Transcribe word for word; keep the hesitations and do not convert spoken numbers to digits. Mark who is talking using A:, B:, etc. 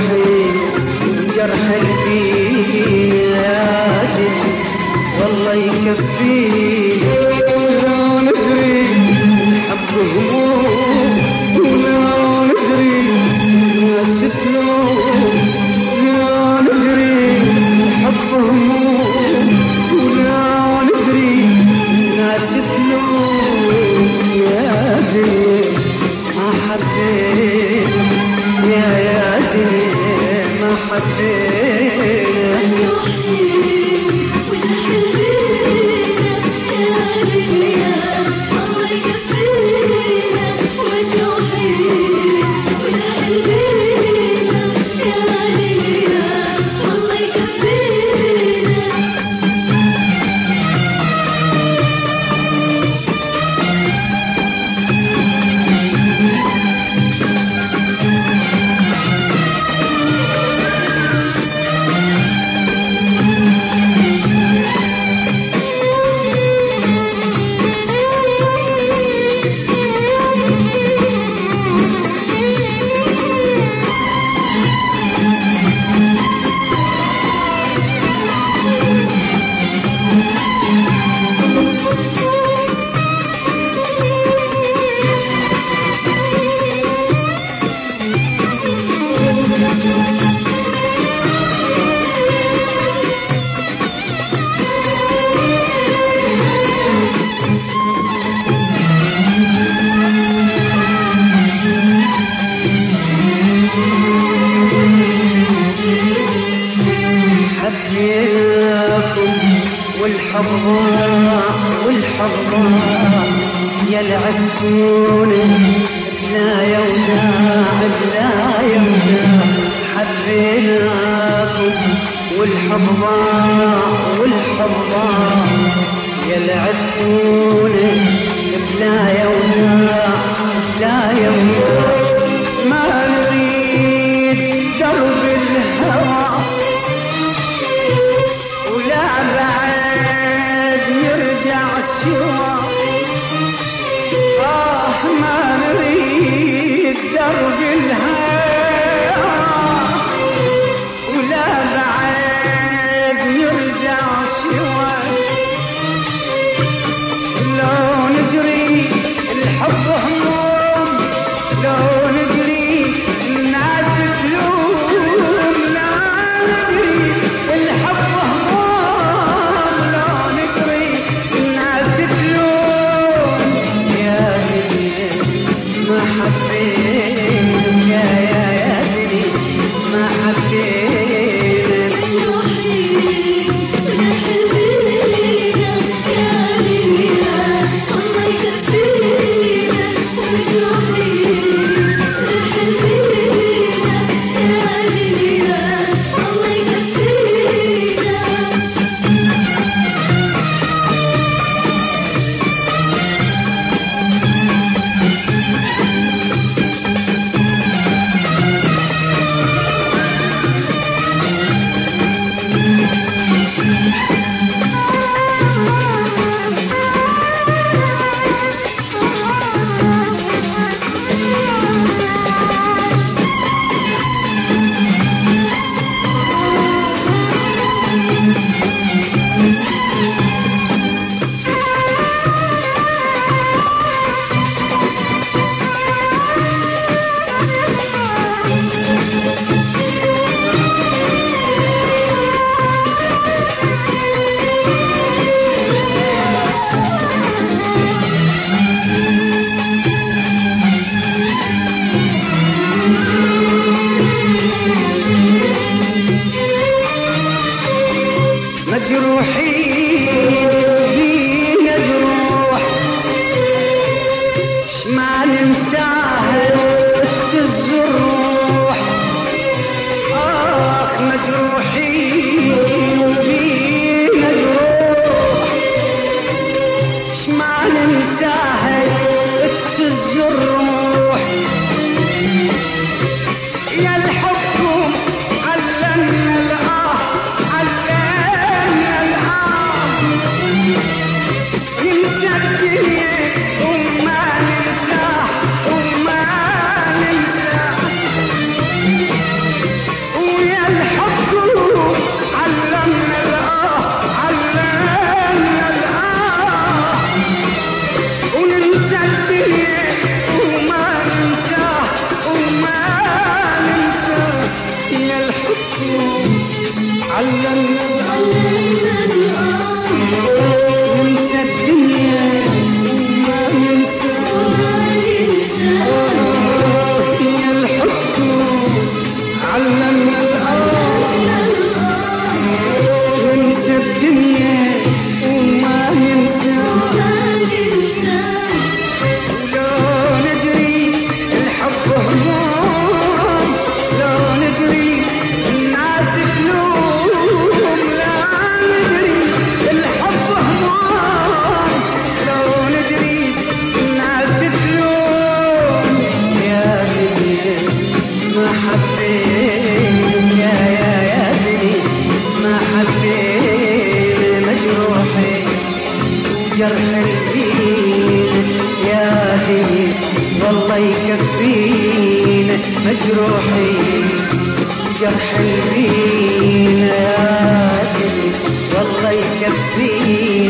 A: جروحي وجرح البين يا دل والله يكفيني. لا ندري الحب هموم ولا ندري ناس تلوم. لا ندري الحب هموم ولا ندري ناس تلوم. يا دل ما حبيت يا يا دل ما حبيت. والحظاء والحظاء يا العفوني لا يوداع لا يوداع. حبيناكم والحظاء والحظاء يا العفوني لا يوداع لا يوداع. ما نريد درب الهوى ولا بعد يرجع الشوى. آه ما نريد درب الهوى ولا بعد يرجع الشوى. لو ندري الحب هموم لو ندري الناس تلوم. لا ندري الحب هموم لو ندري الناس تلوم. يا دنيا ما حبيت يا يا يا دنيا ما حبيت. مجروحين فينا جروح ما ننساها تهز الروح. آه مجروحين فينا جروح ما ننساها تهز الروح. يا الحكم علمنا الآه علمنا الآه ننسى الدنيا وما ننساه وما ننساه. علمنا ننسى الدنيا وما ننسى يا الحب علمنا ننسى الدنيا وما ننسى ولو ندري الحب هموم لو ندري الناس تلوم لا ندري الحب هموم لو ندري الناس تلوم يا دنيا ما حبيت يا يا يا دنيا ما حبيت مجروحي وجرح الدين يا دنيا والله يكفينا مجروحي جرح الدين يا دنيا والله يكفينا